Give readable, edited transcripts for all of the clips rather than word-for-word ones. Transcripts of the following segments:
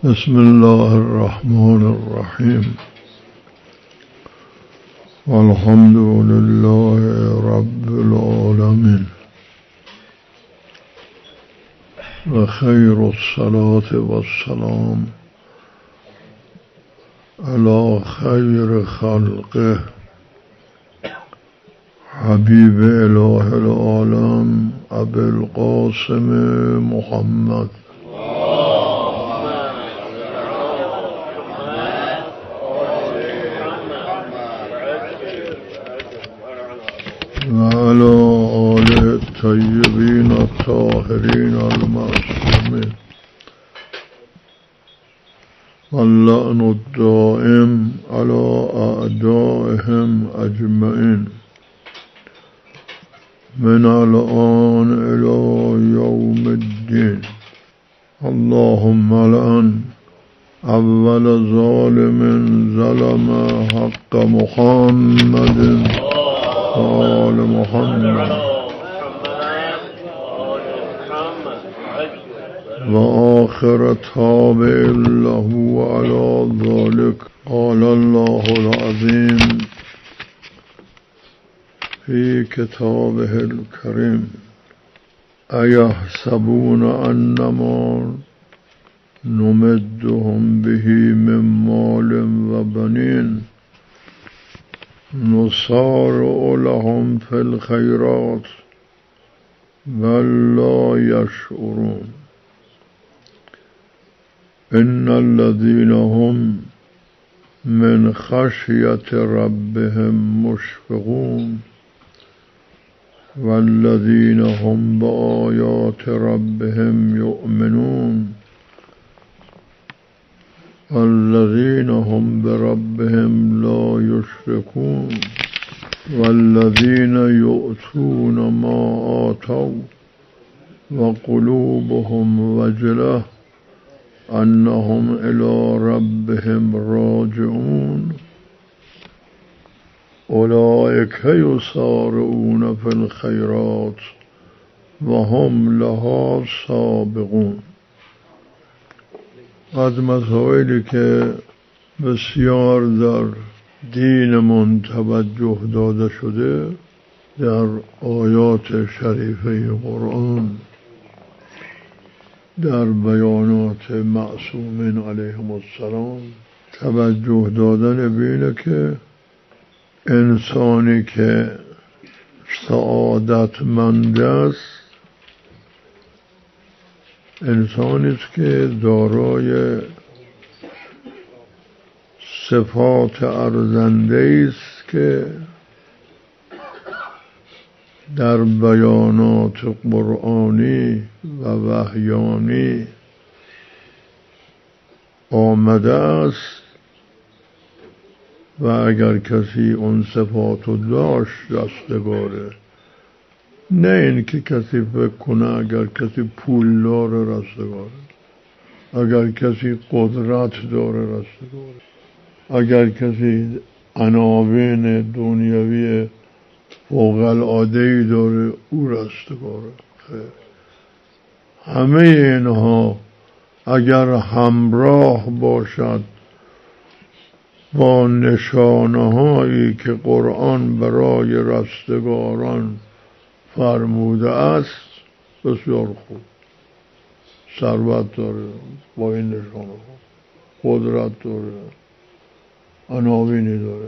بسم الله الرحمن الرحیم والحمد لله رب العالمین و خیر الصلاة والسلام علی خیر خلقه حبیب اله العالم ابی القاسم محمد و علی آل الطیبین الطاهرین المعصومین واللعن الدائم علی اعدائهم اجمعین من الآن إلى يوم الدين. اللهم لعن أول ظالم ظلم حق محمد وآل محمد وآخر تابع له على ذلك. قال الله العظيم في كتابه الكريم أيحسبون أنما نمدهم به من مال وبنين نسارع لهم في الخيرات بل لا يشعرون إن الذين هم من خشية ربهم مشفقون والذين هم بآيات ربهم يؤمنون والذين هم بربهم لا يشركون والذين يؤتون ما آتوا وقلوبهم وجلة أنهم إلى ربهم راجعون أولئك يسارعون في الخيرات وهم لها سابقون. از مسائلی که بسیار در دینمون توجه داده شده در آیات شریفه قرآن در بیانات معصومین علیهم السلام توجه دادن بینه که انسانی که سعادتمند است انسانی است که دارای صفات ارزنده است که در بیانات قرآنی و وحیانی آمده است و اگر کسی اون صفاتو داشت رستگاره. نه این که کسی فکر کنه اگر کسی پول داره رستگاره، اگر کسی قدرت داره رستگاره، اگر کسی عناوین دنیوی فوق العاده‌ای داره او رستگاره. خیر، همه اینها اگر همراه باشد با نشانه هایی که قرآن برای رستگاران فرموده است بسیار خوب. ثروت داره با این نشانه ها، قدرت داره، عناوینی داره،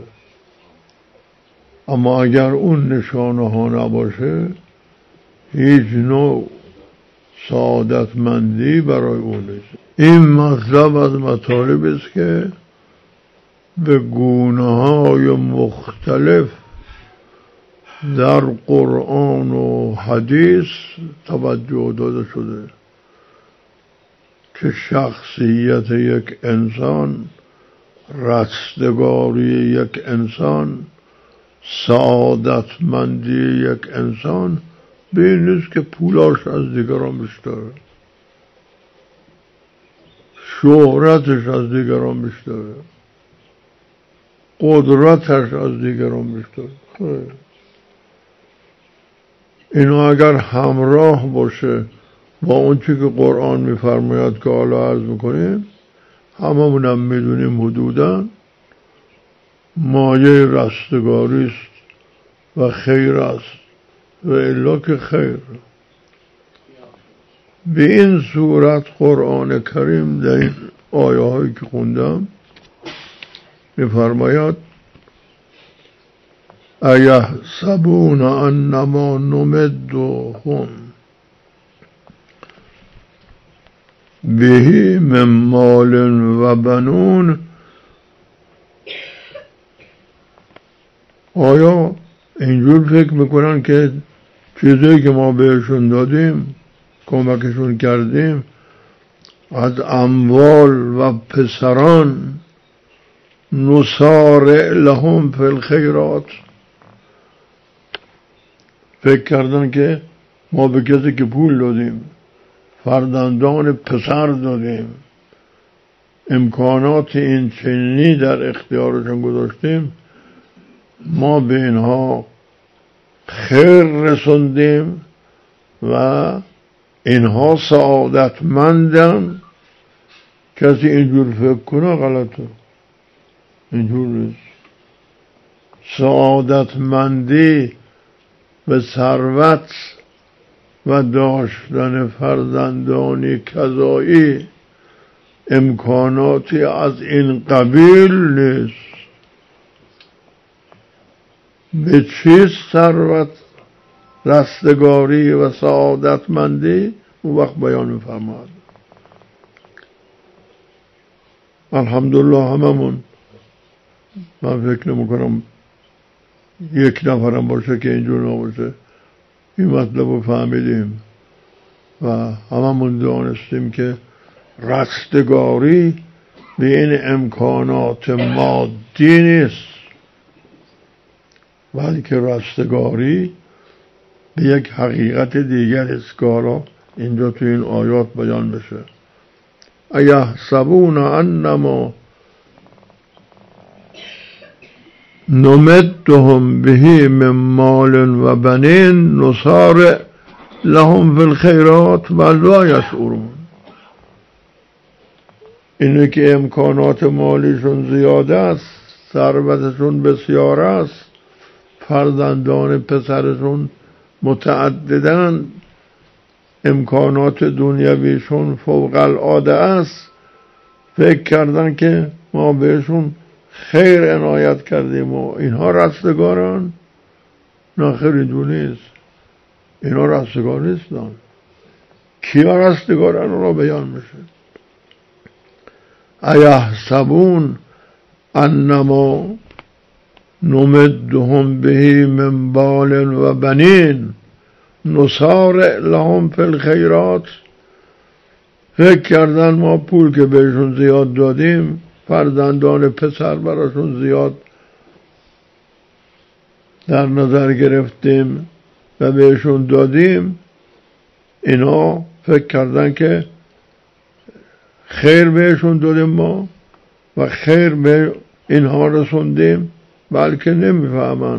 اما اگر اون نشانه ها نباشه هیچ نوع سعادتمندی برای اون نیست. این مطلب از مطالب است که به گونه‌های مختلف در قرآن و حدیث توجه داده شده که شخصیت یک انسان، رستگاری یک انسان، سعادتمندی یک انسان به این نیست که پولاش از دیگران بیشتره، شهرتش از دیگران بیشتره، قدرتش از دیگران بیشتره. خیر، اینا اگر همراه باشه با اون چی که قرآن میفرماید که حالا عرض میکنیم، هممونم میدونیم حدوداً مایه رستگاری است و خیر است و الا که خیر. به این صورت قرآن کریم در این آیه هایی که خوندم میفرماید ایحسبون انما نمدهم به من مال و بنون. آیا اینجور فکر میکنن که چیزایی که ما بهشون دادیم کمکشون کردیم از اموال و پسران نسارع لهم فی الخیرات، فکر کردن که ما به کسی که پول دادیم فرزندان پسر دادیم امکانات این چنینی در اختیارشون گذاشتیم ما به اینها خیر رسوندیم و اینها سعادتمندن. کسی اینجور فکر کنه غلطه، اینجور نیست. سعادتمندی به ثروت و داشتن فرزندانی کذایی امکاناتی از این قبیل نیست. به چیست ثروت، رستگاری و سعادتمندی؟ اون وقت بیان می‌فرماد. الحمدلله هممون، من فکر نمی‌کنم یک نفرم باشه که اینجور نباشه، این مطلب رو فهمیدیم و هممون دانستیم که رستگاری به این امکانات مادی نیست، بلکه رستگاری به یک حقیقت دیگر است که حالا اینجا تو این آیات بیان بشه. ایحسبون انما نمدهم به من مال و بنین نسارع لهم فی الخیرات و لا یشعرون. اینه که امکانات مالیشون زیاده است، ثروتشون بسیار است، فرزندان پسرشون متعددن، امکانات دنیویشون فوق العاده است، فکر کردن که ما بهشون خیر عنایت کردیم و اینها رستگاران. نه خیر، اینجور نیست. اینها رستگار نیستن. کیا رستگارن را بیان میشه. ایحسبون انما نمدهم به من مال و بنین نسارع لهم فی الخیرات. فکر کردن ما پول که بهشون زیاد دادیم، فرزندان پسر براشون زیاد در نظر گرفتیم و بهشون دادیم، اینا فکر کردن که خیر بهشون دادیم ما و خیر به اینها رسوندیم، بلکه نمیفهمن.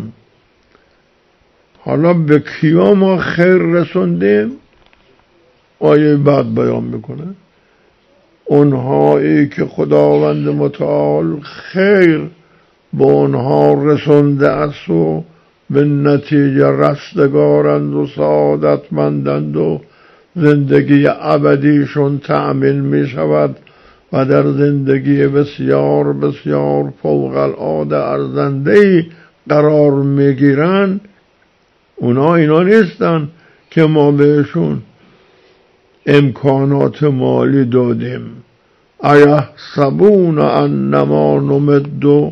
حالا به کیا ما خیر رسوندیم؟ آیه بعد بیان میکنه اونهایی که خداوند متعال خیر به اونها رسونده است و به نتیجه رستگارند و سعادتمندند و زندگی ابدیشون تأمین می شود و در زندگی بسیار بسیار فوق العاده ارزنده‌ای قرار می گیرند. اینا نیستن که ما بهشون امکانات مالی دادیم. ایحسبون انما نمدهم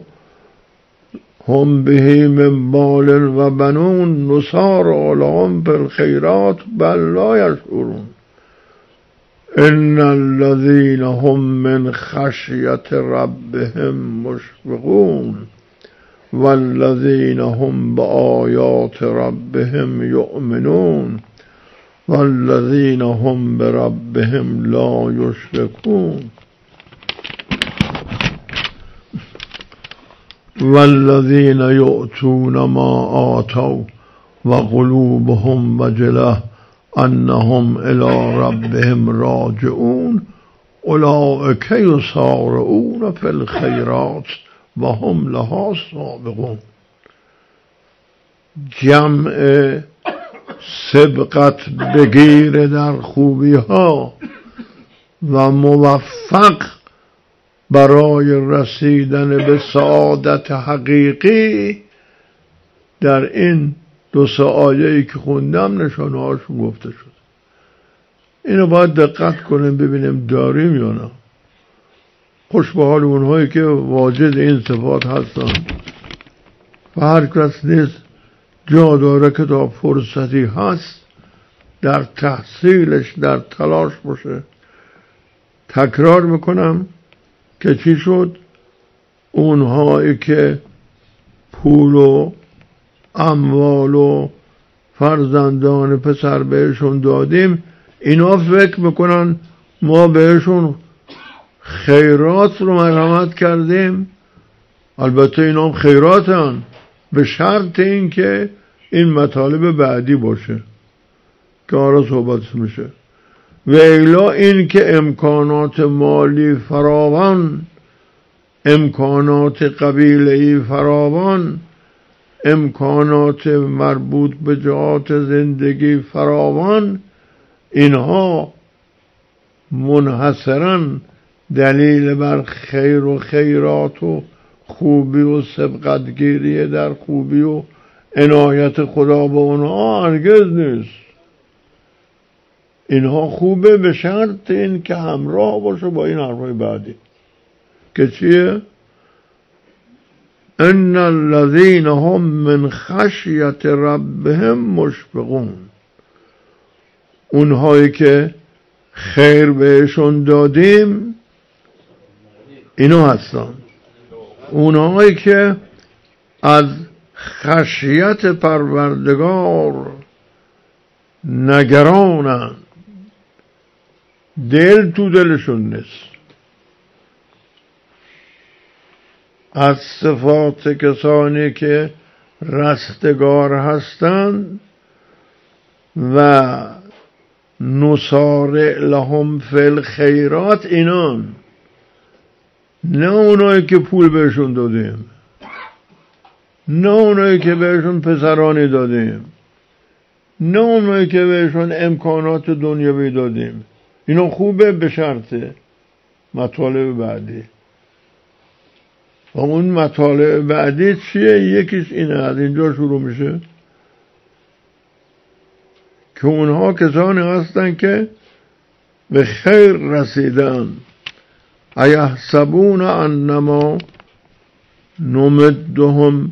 به من مال و بنون نسارع لهم فی الخیرات بل لا یشعرون. ان الذین هم من خشیة ربهم مشفقون والذین هم بآیات ربهم یؤمنون والذین هم بربهم لا یشرکون والذین یؤتون ما آتوا وقلوبهم وجلة انهم الی ربهم راجعون اولئک یسارعون فی الخیرات و هم لها سابقون. جمع سبقت بگیر در خوبی ها و موفق برای رسیدن به سعادت حقیقی در این دو سه آیه‌ای که خوندم نشانه هاشون گفته شد. اینو باید دقت کنیم ببینیم داریم یا نه. خوش به حال اونهایی که واجد این صفات هستن و هر کس نیست جا داره که تا فرصتی هست در تحصیلش در تلاش باشه. تکرار میکنم که چی شد؟ اونهایی که پول و اموال و فرزندان پسر بهشون دادیم، اینا فکر میکنن ما بهشون خیرات رو مرحمت کردیم. البته اینا هم خیراتن، به شرط این که این مطالب بعدی باشه که آره صحبت میشه. و الا این که امکانات مالی فراوان، امکانات قبیله‌ای فراوان، امکانات مربوط به جهات زندگی فراوان، اینها منحصراً دلیل بر خیر و خیرات و خوبی و سبقتگیری در خوبی و عنایت خدا به اونها هرگز نیست. اینها خوبه به شرط این که همراه باشه با این حرفای بعدی که چیه؟ ان الذین هم من خشیت ربهم مشفقون. اونهایی که خیر بهشون دادیم اینو هستن، اونهایی که از خشیت پروردگار نگرانن، دل تو دلشون نیست. از صفات کسانی که رستگار هستند و نصارع لهم فی الخیرات اینان، نه اونایی که پول بهشون دادیم، نه اونایی که بهشون پسرانی دادیم، نه اونایی که بهشون امکانات دنیوی دادیم. اینا خوبه به شرط مطالب بعدی. و اون مطالب بعدی چیه؟ یکیش اینه، از اینجا شروع میشه که اونها کسانی هستن که به خیر رسیدن. ایحسبون انما نمدهم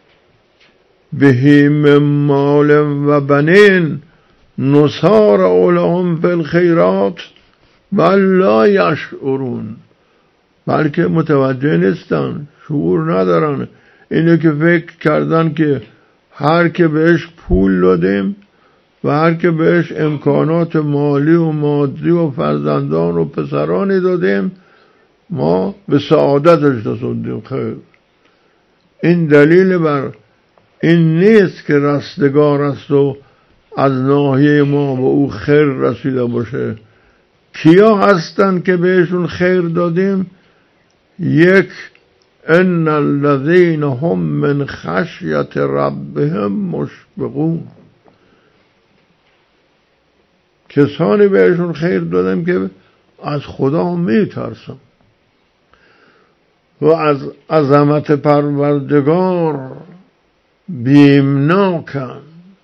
به من مال و بنین نسارع لهم فی الخیرات بل لا یشعرون. بلکه متوجه نیستن، شعور ندارن. اینه که فکر کردن که هر که بهش پول دادیم و هر که بهش امکانات مالی و مادی و فرزندان و پسرانی دادیم ما به سعادتش رسوندیم. خیر، این دلیل بر این نیست که رستگار است و از ناحیه ما به او خیر رسیده باشه. کیا هستن که بهشون خیر دادیم؟ یک، ان الذین هم من خشیت ربهم مشفقون. کسانی بهشون خیر دادیم که از خدا میترسن و از عظمت پروردگار بیمناکن،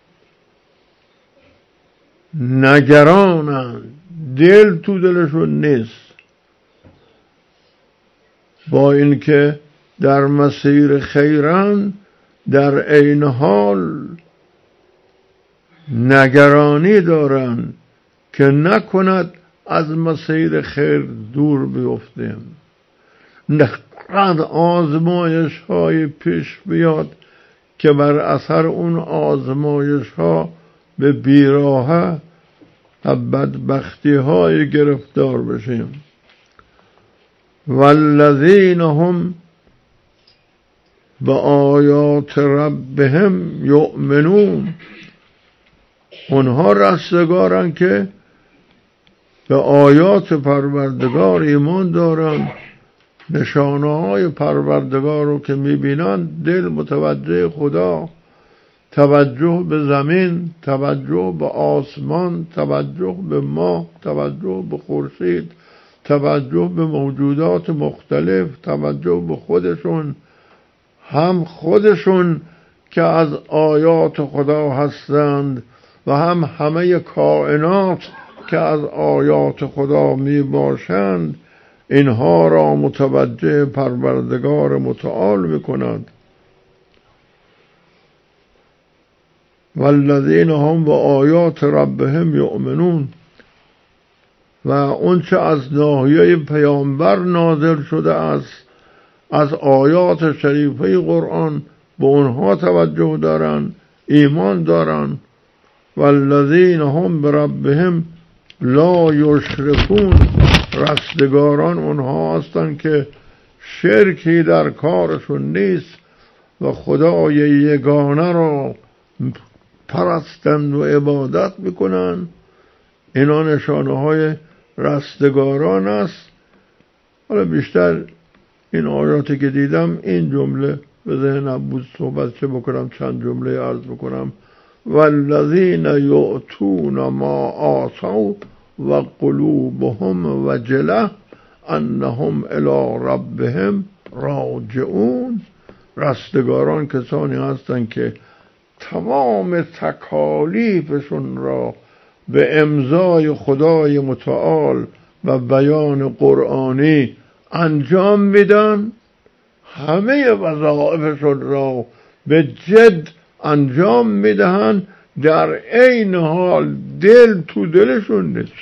نگرانن، دل تو دلشون نیست. با اینکه در مسیر خیرن، در عین حال نگرانی دارن که نکند از مسیر خیر دور بیفتیم. نقد آزمایش های پیش بیاد که بر اثر اون آزمایش ها به بیراهه و بدبختی های گرفتار بشیم. والذین هم به آیات ربهم یؤمنون. اونها رستگارن که به آیات پروردگار ایمان دارن، نشانه های پروردگار رو که میبینن دل متوجه خدا، توجه به زمین، توجه به آسمان، توجه به ماه، توجه به خورشید، توجه به موجودات مختلف، توجه به خودشون، هم خودشون که از آیات خدا هستند و هم همه کائنات که از آیات خدا می باشند، اینها را متوجه پروردگار متعال می کند. والذین هم به آیات ربهم یؤمنون، و اونچه از ناحیه پیامبر نازل شده است از آیات شریفه قرآن به اونها توجه دارن، ایمان دارن. والذین هم بربهم لا یشرکون، رستگاران اونها هستند که شرکی در کارشون نیست و خدای یگانه را پرستند و عبادت میکنن. اینا نشانه های رستگاران است. حالا بیشتر این آیاتی که دیدم این جمله به ذهنم بود صحبت چه بکنم، چند جمله عرض بکنم. والذین یؤتون ما آتوا و قلوبهم وجله انهم الی ربهم راجعون، رستگاران کسانی هستند که تمام تکالیفشون را به امضای خدای متعال و بیان قرآنی انجام میدن، همه وظایفشون را به جد انجام میدهن، در عین حال دل تو دلشون نیست،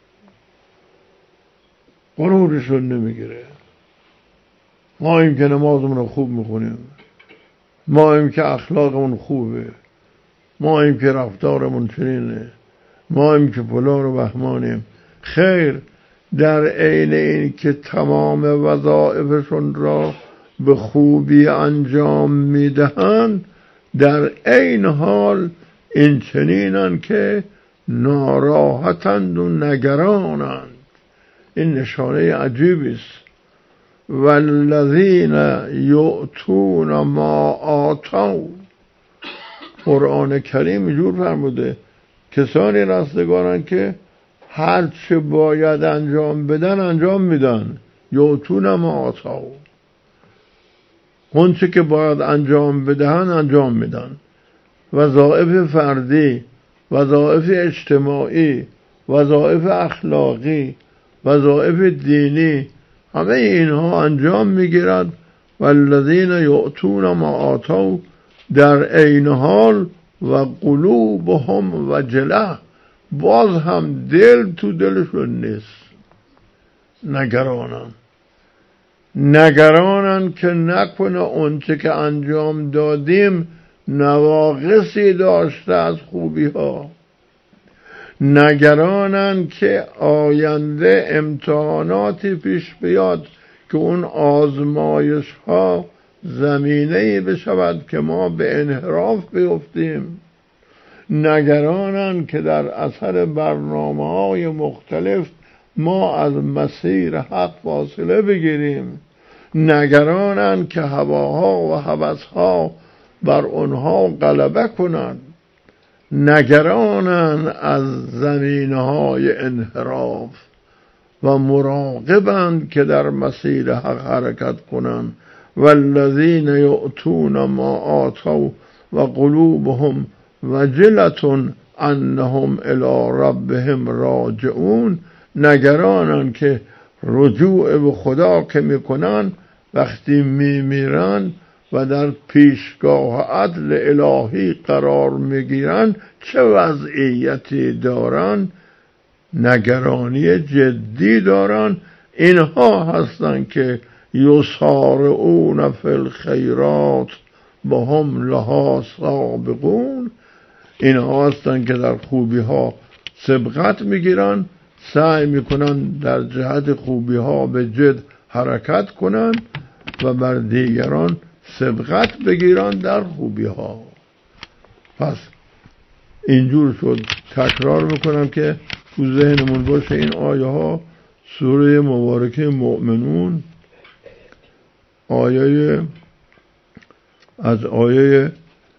غرورشون نمیگیره. ما این که نمازمون رو خوب میخونیم، ما این که اخلاقمون خوبه، ما این که رفتارمون چنینه، ما این که فلان و بهمانیم، خیر، در عین این که تمام وظایفشون را به خوبی انجام میدهند، در عین حال این چنینن که ناراحتند و نگرانند. این نشانه عجیبی است. والذین یؤتون ما آتوا، قرآن کریم اینجور فرموده کسانی رستگارن که هر چه باید انجام بدن انجام میدن. یؤتون ما آتوا، اون چه که باید انجام بدهن انجام میدن. وظایف فردی، وظایف اجتماعی، وظایف اخلاقی، وظایف دینی، همه اینها انجام میگیرد. والذین یؤتون ما آتوا، در عین حال و قلوبهم وجله، باز هم دل تو دلشون نیست، نگرانن که نکنه اونچه که انجام دادیم نواقصی داشته از خوبی ها، نگرانن که آینده امتحاناتی پیش بیاد که اون آزمایش ها زمینه‌ای بشود که ما به انحراف بیفتیم، نگرانن که در اثر برنامه‌های مختلف ما از مسیر حق فاصله بگیریم، نگرانن که هواها و هوسها بر آنها غلبه کنند، نگرانن از زمینه‌های انحراف و مراقبند که در مسیر حق حرکت کنند. والذین یؤتون ما آتوا و قلوبهم وجلة انهم الی ربهم راجعون، نگرانن که رجوع به خدا که میکنن وقتی میمیرن و در پیشگاه عدل الهی قرار میگیرن چه وضعیتی دارن، نگرانی جدی دارن. اینها هستن که یسارعون فی الخیرات و هم لها سابقون، اینها هستن که در خوبی ها سبقت میگیرن، سعی میکنن در جهت خوبی ها به جد حرکت کنن و بر دیگران سبقت بگیرن در خوبی ها. پس اینجور شد. تکرار میکنم که تو ذهنمون باشه این آیه ها سوره مبارکه مؤمنون از آیه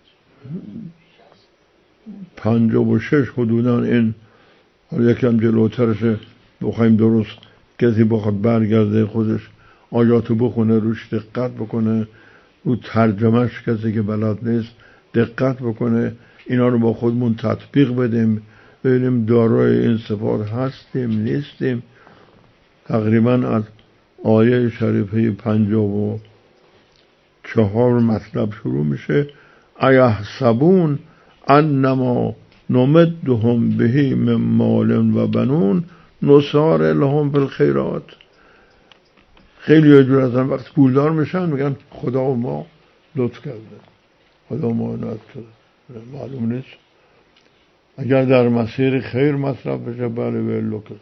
56 حدوداً این یکم جلوترشه بخوایم درست کسی بخواد برگرده خودش آیاتو بخونه روش دقت بکنه رو ترجمهش کسی که بلد نیست دقت بکنه اینا رو با خودمون تطبیق بدیم ببینیم دارای این صفات هستیم نیستیم. تقریبا از آیه شریفه 54 مطلب شروع میشه ایحسبون انما نمدهم به من مال و بنون نسارع لهم فی الخیرات. خیلی ها جور هستن وقتی پولدار میشن میگن خدا ما لطف کرده خدا ما نعمت کرده. معلوم نیست اگر در مسیر خیر مصرف بشه بله ولو که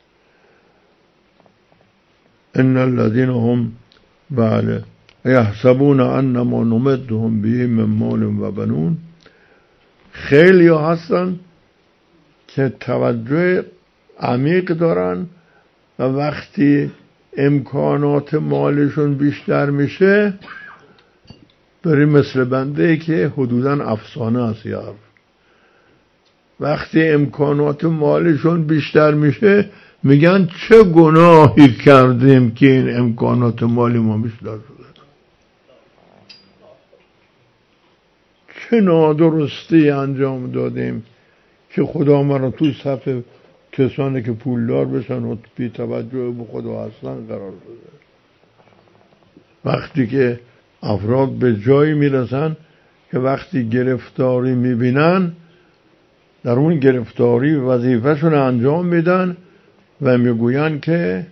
ان الذين هم بله یحسبون انما نمدهم به من مال و بنون. خیلی ها هستن که توجه عمیق دارن و وقتی امکانات مالشون بیشتر میشه برای مثل بنده که حدوداً افسانه است یار وقتی امکانات مالشون بیشتر میشه میگن چه گناهی کردیم که این امکانات مالی ما بیشتر شده چه نادرستی انجام دادیم که خدا ما رو توی صف کسانی که پولدار بشن و بی توجه به خدا اصلا قرار بده. وقتی که افراد به جایی میرسن که وقتی گرفتاری میبینن در اون گرفتاری وظیفهشون انجام میدن و میگوین که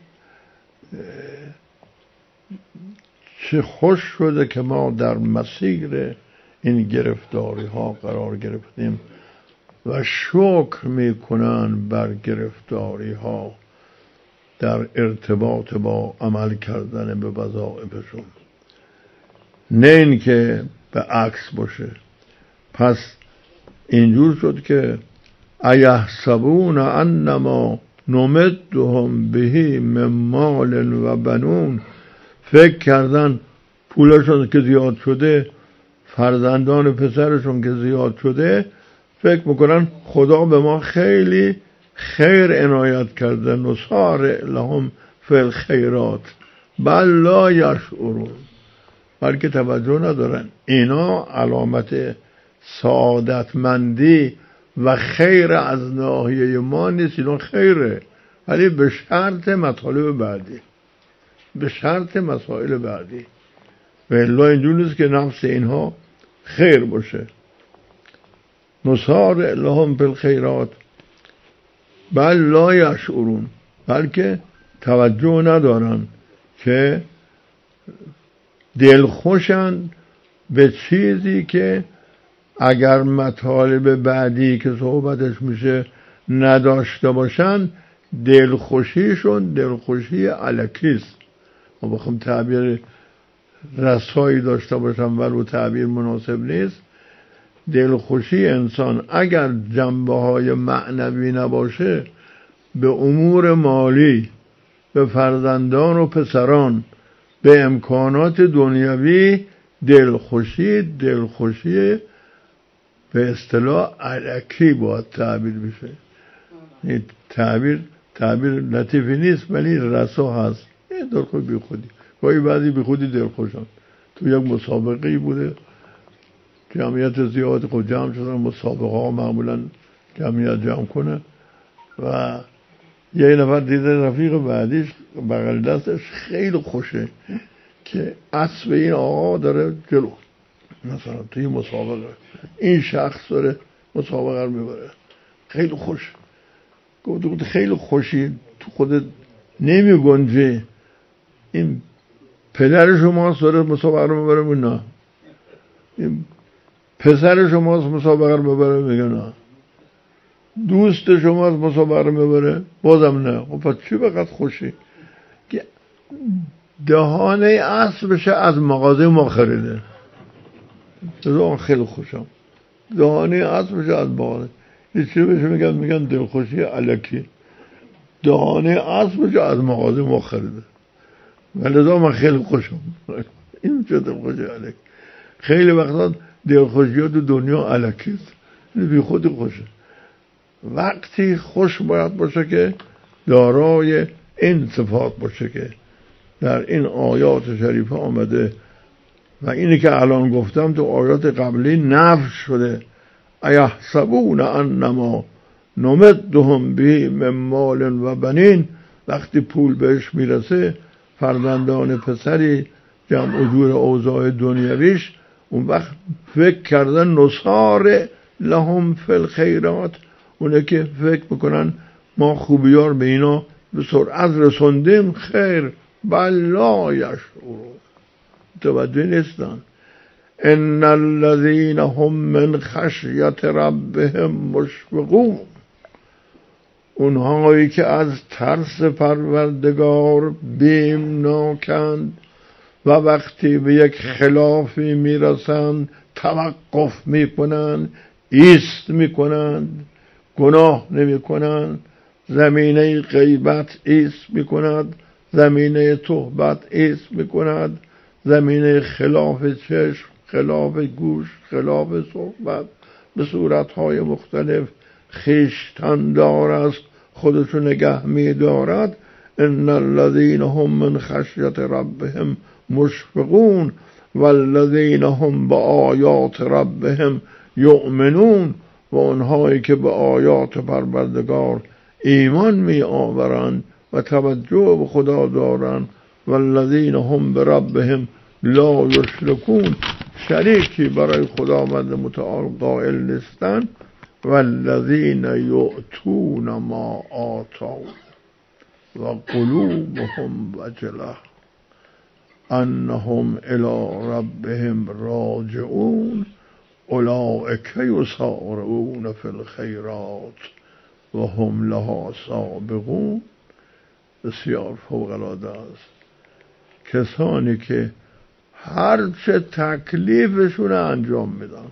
چه خوش شده که ما در مسیر این گرفتاری ها قرار گرفتیم و شکر میکنن بر گرفتاری ها در ارتباط با عمل کردن به وظایفشون نه این که به عکس باشه. پس اینجور شد که ایحسبون انما نمدهم به من مال و بنون فکر کردن پولشون که زیاد شده فرزندان پسرشون که زیاد شده فکر میکنن خدا به ما خیلی خیر عنایت کرده نسارع لهم فی الخیرات بل لا یشعرون بلکه توجه ندارن. اینا علامت سعادتمندی و خیر از ناحیه ما نیست اینا خیره ولی به شرط مطالب بعدی به شرط مسائل بعدی و الا اینجور نیست که نفس اینها خیر باشه. نسارع لهم فی الخیرات بل لا یشعرون بلکه توجه ندارن که دلخوشن به چیزی که اگر مطالب بعدی که صحبتش میشه نداشته باشن دلخوشیشون دلخوشی الکیست. ما بخوام تعبیر رسایی داشته باشم ولو تعبیر مناسب نیست. دلخوشی انسان اگر جنبه های معنوی نباشه به امور مالی به فرزندان و پسران به امکانات دنیوی دلخوشی به اصطلاح الکی باید تعبیر بشه. این تعبیر لطیفی نیست ولی رسا هست. این دلخوشی بی خودی گاهی بعضی بی خودی دلخوشن. تو یک مسابقه بوده جمعیت زیاد خود جمع شدن مسابقه ها معمولا جمعیت جمع کنه و یه نفر دیده رفیق بعدیش بغل دستش خیلی خوشه که اسب این آقا داره جلو مثلا توی مسابقه این شخص داره مسابقه رو میبره خیلی خوش گفت خیلی خوشی تو خودت نمی گنجه این پدر شماست داره مسابقه رو میبره نه این پسر شماست مسابقه رو میبره میگه نه دوست شماست مسابقه رو میبره بازم نه. خب پس چی بقدر خوشی که دهانه اسبش از مغازه ما خریده خیلی خوشم دهانه اسبش از مغازه چی بهش میگن دلخوشی الکی. دانه اسبش از مغازه ما خریده ولذا من خیلی خوشم. این چه دلخوشی الکی؟ خیلی وقتا دلخوشی ها تو دنیا الکیست، بی خود خوشه. وقتی خوش باید باشه که دارای این صفات باشه که در این آیات شریفه آمده و اینی که الان گفتم تو آیات قبلی نفی شده. ایحسبون انما نمدهم به من مال و بنین، وقتی پول بهش میرسه فرزندان پسری جمع جور اوضاع دنیویش، اون وقت فکر کردن نصار لهم فی الخیرات، اونه که فکر میکنن ما خوبیار به اینا به سرعت رسوندیم. خیر بلا یشعرون، توجه نیستن. ان الذین هم من خشیت ربهم مشفقون، اونهایی که از ترس پروردگار بیمناکند و وقتی به یک خلافی میرسند توقف میکنند، ایست میکنند، گناه نمیکنند. زمینه غیبت ایست میکند، زمینه تهمت ایست میکند، زمینه خلاف چشم، خلاف گوش، خلاف صحبت به صورتهای مختلف خویشتندار است، خودشو نگه می‌دارد. ان الذین هم من خشیت ربهم مشفقون والذین هم بآیات ربهم یؤمنون، و آنهایی که به آیات پروردگار ایمان می آورند و توجه به خدا دارند. والذین هم بربهم لا یشرکون، شریکی برای خداوند متعال قائل نیستند. والذین یؤتون ما آتوا و قلوبهم وجلة انهم الی ربهم راجعون اولئک یسارعون فی الخیرات و هم لها سابقون. بسیار فوق‌العاده است کسانی که هر چه تکلیفشون انجام میدن.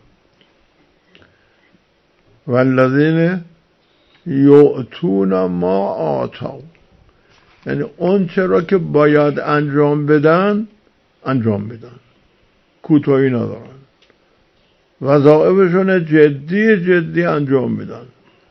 والذین یؤتون ما آتوا، یعنی اون چرا که باید انجام بدن انجام میدن، کوتاهی ندارن، وظایفشون جدی انجام میدن.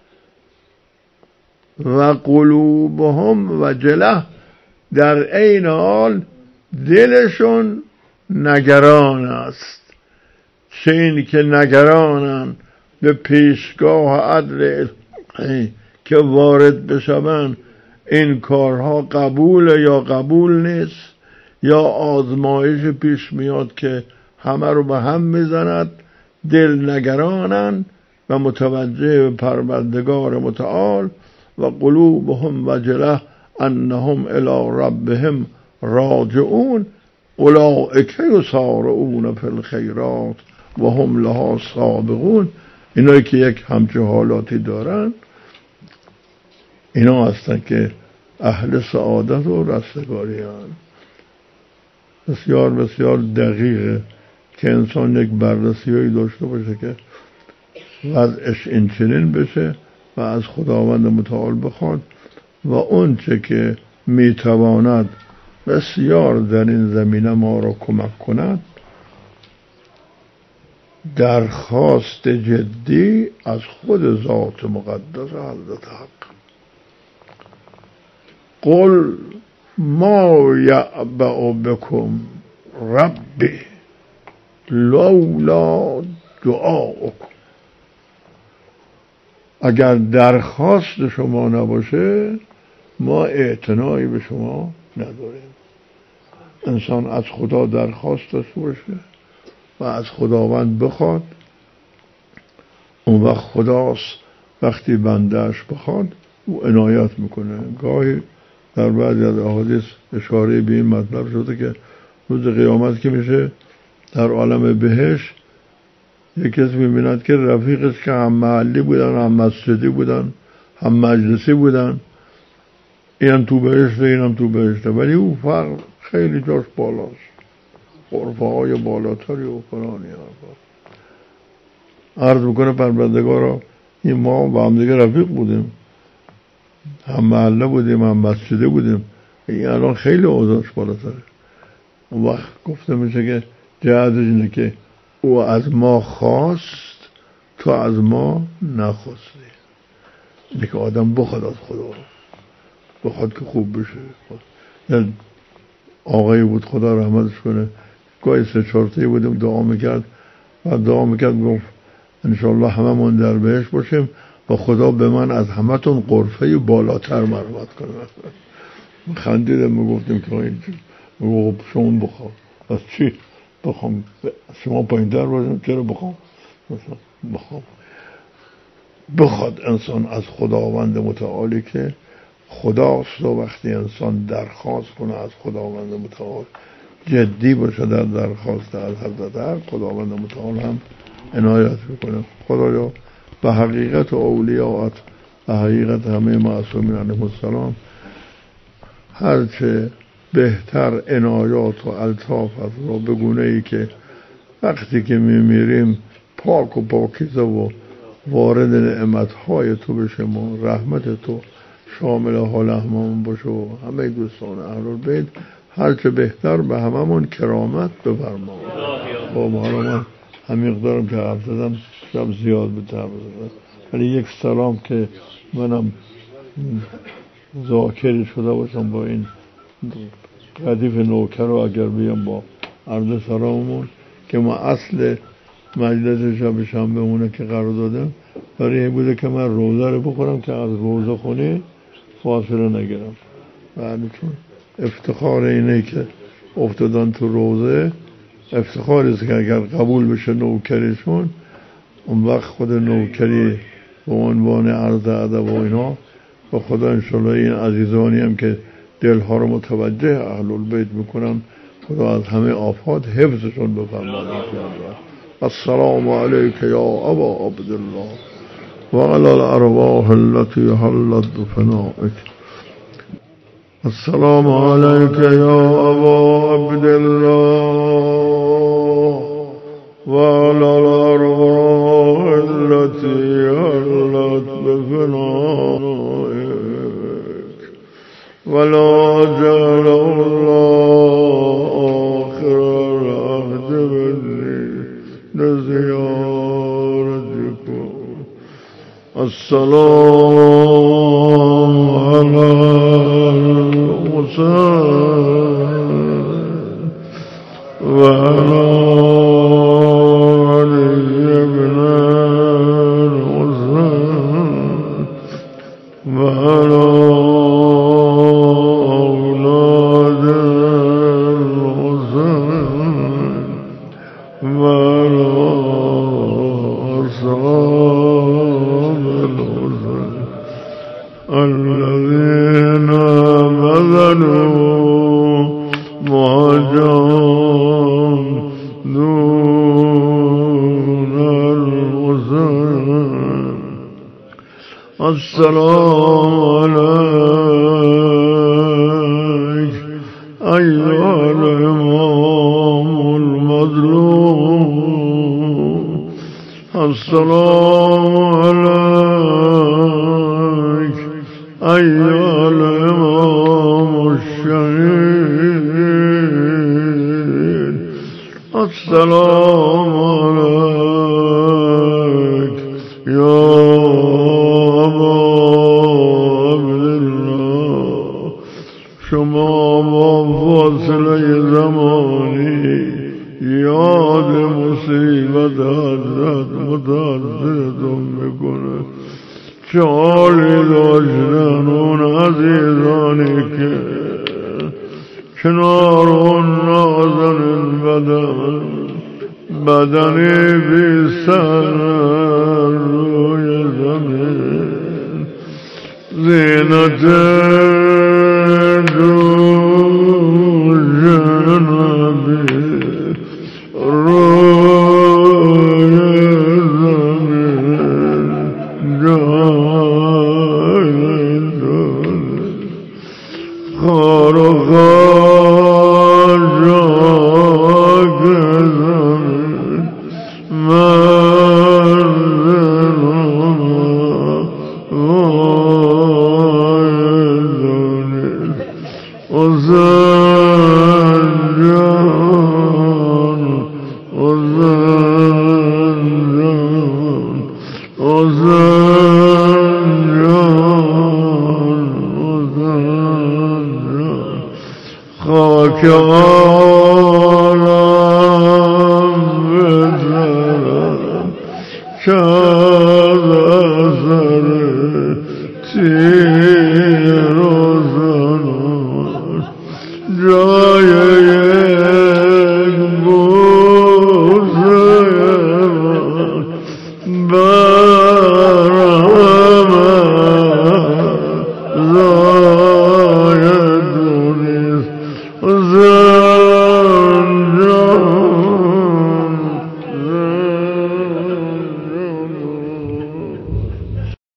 و قلوبهم وجلة، در عین حال دلشون نگران است. چه این که نگرانن به پیشگاه عدل که وارد بشوند این کارها قبول یا قبول نیست، یا آزمایش پیش میاد که همه رو به هم میزند. دل نگرانن و متوجه پروردگار متعال. و قلوبهم وجلة انهم الی ربهم راجعون اولئک یسارعون فی الخیرات و هم لها سابقون. اینایی که یک همچه حالاتی دارن اینا هستن که اهل سعادت و رستگاری هستند. بسیار بسیار دقیقه که انسان یک بررسی‌هایی داشته باشه که وضعش این چنین بشه و از خداوند متعال بخواد و اون چه که میتواند بسیار در این زمینه ما را کمک کند درخواست جدی از خود ذات مقدس حضرت حق. قل ما یعبأ بکم ربی لولا دعاؤکم، اگر درخواست شما نباشه ما اعتنایی به شما نداریم. انسان از خدا درخواست داشته باشه و از خداوند بخواد، اون وقت خداست وقتی بندهش بخواد او عنایت میکنه. گاهی در بعضی از احادیث اشاره به این مطلب شده که روز قیامت که میشه در عالم بهشت یک کسی میبیند که رفیقش که هم محلی بودن، هم مسجدی بودن، هم مجلسی بودن، اینم تو بهشته اینم تو بهشته، ولی او فرق خیلی جاش بالاست، غرفه های بالاتری و فلانی. عرض بکنه پروردگارا ما با هم دیگه رفیق بودیم، هم محله بودیم، هم مسجده بودیم. این الان خیلی اوضاعش بالاتره. اون وقت گفته میشه که جهتش اینه که او از ما خواست، تو از ما نخواستی. اینه که آدم بخواد از خدا، بخواد که خوب بشه. یه آقایی بود خدا رحمتش کنه، گاهی 3-4 بودیم دعا میکرد و دعا میکرد گفت انشالله هممون در بهشت باشیم و خدا به من از همتون غرفه بالاتر مرحمت کنه. خندیدم میگفتیم که این گفت شما بخوام. از چی بخوام؟ شما پایین در باشیم چرا بخوام؟ بخوام بخواد انسان از خداوند متعالی که خداست و وقتی انسان درخواست کنه از خداوند متعال جدی باشه در درخواست از حضرت خداوند متعال هم عنایت میکنه. خدایا به حقیقت اولیاءت، به حقیقت همه معصومین علیهم السلام هرچه بهتر عنایات و الطافت را به گونه‌ای که وقتی که میمیریم پاک و پاکیزه و وارد نعمتهای تو بشه، ما رحمت تو شامل حال هممون باشه و همه دوستان اهل بیت هرچه بهتر به هممون کرامت بفرما. با حالا من همین مقدارم که حرف زدم شب زیاد به طرف زدم، ولی یک سلام که منم ذاکری شده باشم با این ردیف نوکر رو اگر بیام با عرض سلاممون که ما اصل مجلس شب شنبهمونه که قرار دادم برای این بوده که من روزه رو بخورم که از روزه خونه فاصله نگیرم. ولی چون افتخار اینه که افتادن تو روزه، افتخاری است که اگر قبول بشه نوکریشون، اون وقت خود نوکری به عنوان عرض ادب و اینا و خدا انشالله این عزیزانی هم که دلها رو متوجه اهل البیت میکنن خدا از همه آفات حفظشون بفرماید. السلام علیک یا ابا عبدالله و علی الارواح التي حلت بفنائک. السلام علیک یا ابا عبدالله و علی الارواح التي حلت بفنائک ولا جعل الله آخر العهد مني لزيارتكم. السلام على الحسين وعلى علي بن الحسين وعلى أولاد الحسين وعلى أصحاب الحسين الذين بذلوا مهجرا دون الحسين. السلام عليك أيها الإمام المظلوم. السلام عليك أيها الإمام الشهيد. السلام عليك يا أبا عبدالله. شما با فاصله زمانی یاد مصیبت حضرت متأثرتون میکنه. چالی داشتن اون عزیزانی که کنار اون نازنین بدنی بی سر روی زمین زینت خاک عالم بزنم که از اثر تیر و زنان